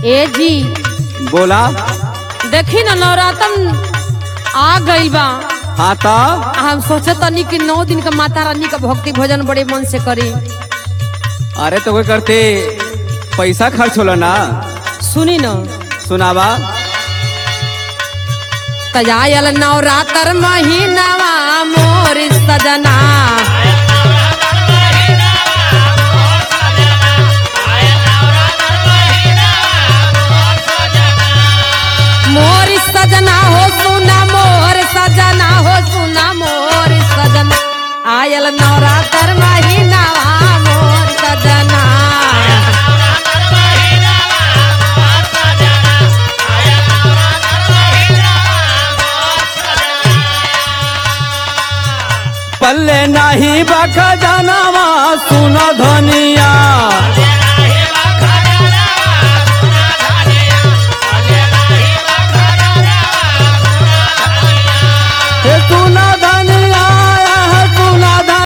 ए जी बोला। देखी ना नवरातन आ गई बा। हाँ तो हम सोचे तनी कि 9 दिन का माता रानी का भक्ति भजन बड़े मन से करी। अरे तो कोई करते पैसा खर्च होला ना। सुनी ना सुनावा। तजायल नवरात्र महीनावा मोर सजना मोर सजना हो सुना मोर सजना हो सुना मोर सजना आयल नवरात्र महीनावा मोर सजना पल्ले नहीं बखजनावा सुनो धनिया।